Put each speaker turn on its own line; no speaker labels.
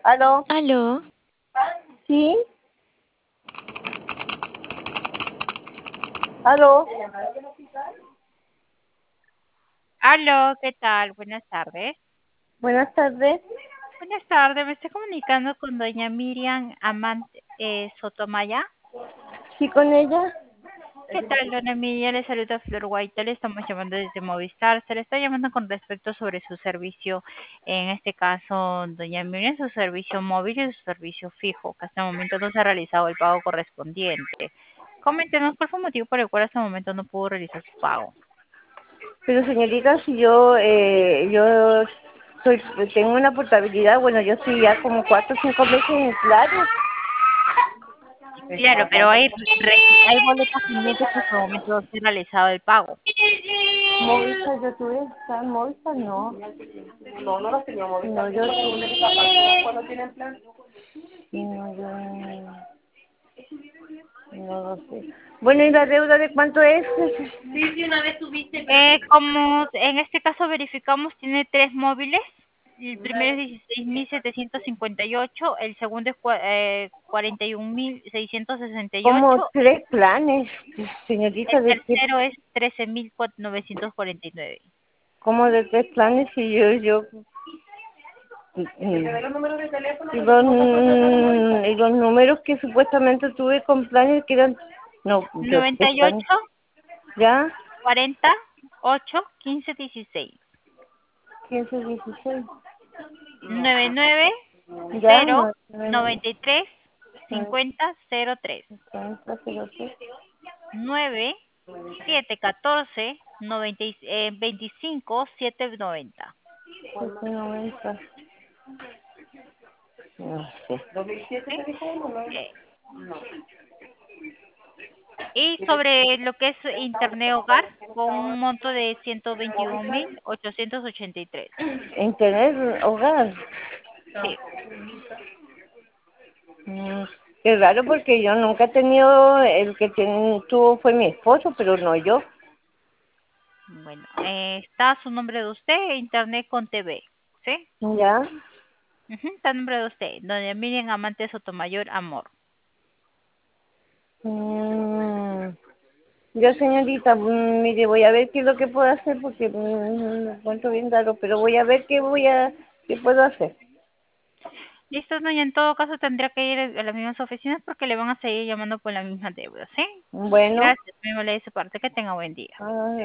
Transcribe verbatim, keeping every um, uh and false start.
¿Aló?
¿Aló?
¿Sí? ¿Aló?
Aló, ¿qué tal? Buenas tardes.
Buenas tardes.
Buenas tardes, me estoy comunicando con doña Miriam Amante eh, Sotomaya.
¿Sí con ella?
¿Qué tal, doña Miriam? Le saluda Flor Guaita, le estamos llamando desde Movistar. Se le está llamando con respecto sobre su servicio, en este caso, doña Miriam, su servicio móvil y su servicio fijo, que hasta el momento no se ha realizado el pago correspondiente. Coméntenos cuál fue el motivo por el cual hasta el momento no pudo realizar su pago.
Pero señorita, si yo, eh, yo soy, tengo una portabilidad, bueno, yo estoy ya como cuatro o cinco meses en claro.
Claro, pero hay, reci- hay boletas pendientes que hasta el momento no se ha realizado el pago.
Movistar, yo tuve, ¿está en Movistar? No. No, no las tenía Movistar. No, yo tuve. ¿Cuándo tienen plan? No, yo no lo sé. Bueno, ¿y la deuda de cuánto es? Sí, sí, una vez tuviste, pero...
Eh, como en este caso verificamos, tiene tres móviles. El primero es dieciséis mil setecientos cincuenta y ocho, el segundo es cua- eh, cuarenta y un mil seiscientos sesenta y
Como
ocho,
tres planes,
el
señorita, de qué,
tercero es trece mil novecientos cuarenta y nueve.
como de tres planes y yo, yo, mm, y los números de teléfono, y los, mm, y los números que supuestamente tuve con planes que eran, no, yo tres planes,
noventa y ocho,
ya,
cuarenta, ocho, quince, dieciséis.
quince, dieciséis,
noventa y nueve,
ya,
cero,
no, no, no,
noventa y tres,
no,
cincuenta, cero tres.
cincuenta, cero tres,
nueve siete catorce noventa y- eh, veinticinco siete noventa.
siete noventa, no sé.
¿Sí? Eh, y sobre lo que es internet hogar con un monto de ciento veintiún mil ochocientos ochenta y tres.
Internet hogar.
Sí.
Mm, qué raro porque yo nunca he tenido, el que ten- tuvo fue mi esposo, pero no yo.
Bueno, eh, está su nombre de usted, internet con T V. ¿Sí?
Ya.
Ujú, está el nombre de usted, doña Miriam Amante Sotomayor Amor.
Mm, yo, señorita, mm, mire, voy a ver qué es lo que puedo hacer porque mm, me encuentro bien raro, pero voy a ver qué voy a, qué puedo hacer.
Listo, doña, en todo caso tendría que ir a las mismas oficinas porque le van a seguir llamando por la misma deuda, ¿sí?
Bueno.
Gracias, me molesta de su parte, que tenga buen día.
Ah,